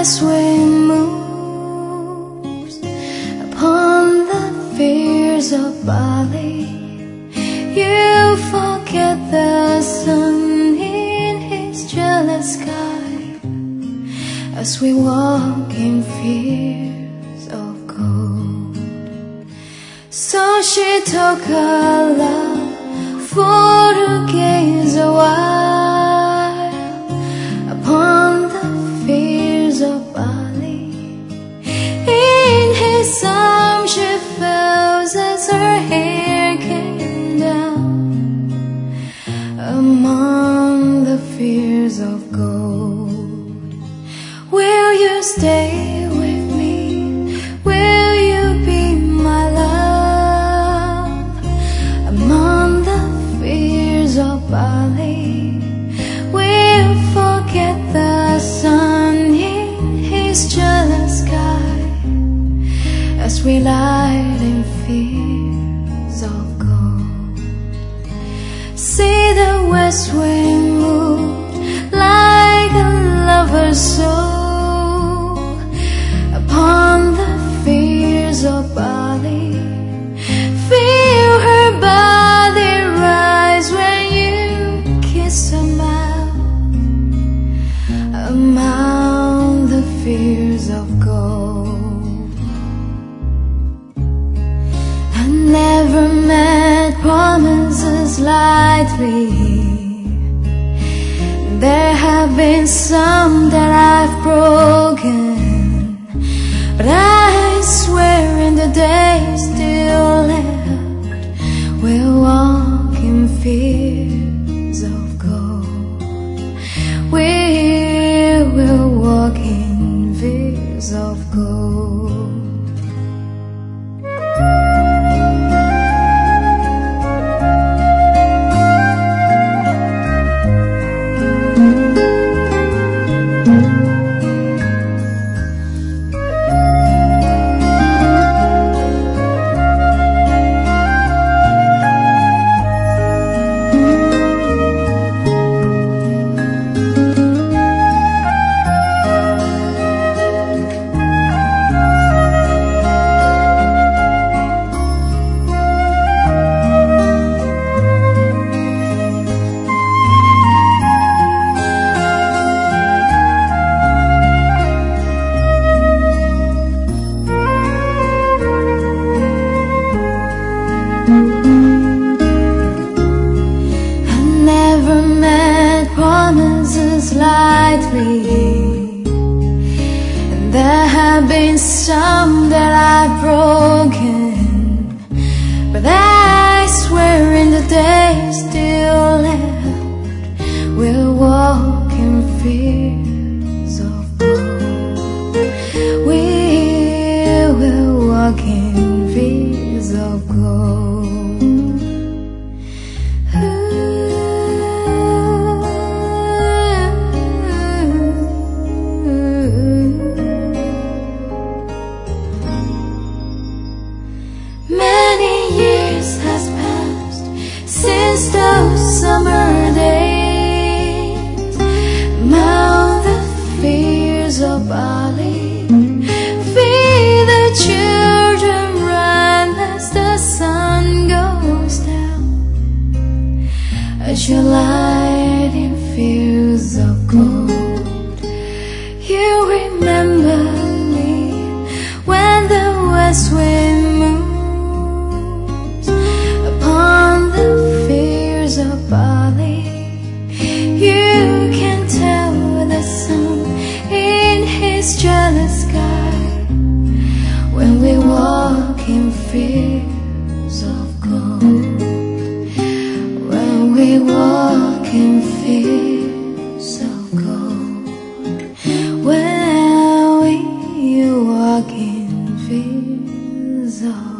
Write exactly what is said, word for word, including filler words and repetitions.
west wind moves upon the fields of Bali, you forget the sun in his jealous sky as we walk in fields of gold. So she took her love for to gaze a while upon the fields of Bali. In his arms she felt as her hair came down among the fields of gold. Will you stay with me? Will you be my love among the fields of Bali? We'll forget the sun in his jealous sky as we light in fields of gold. See the west wind move like a lover's soul upon the fields of Bali. Feel her body rise when you kiss her mouth among the fields of gold. I never met promises lightly. There have been some that I've broken, but I swear in the days still left, we'll walk in fields of gold. We will walk in fields of gold. Promises lightly, and there have been some that I've broken, but I swear in the days still left, we'll walk in fields of gold. We will walk in fields of gold. Since those summer days, among the fields of Bali, feel the children run as the sun goes down, as you light in fields of gold. You remember me when the west wind moves upon the of Bali. You can tell the sun in his jealous sky when we walk in fields of gold. When we walk in fields of gold. When we walk in fields of gold.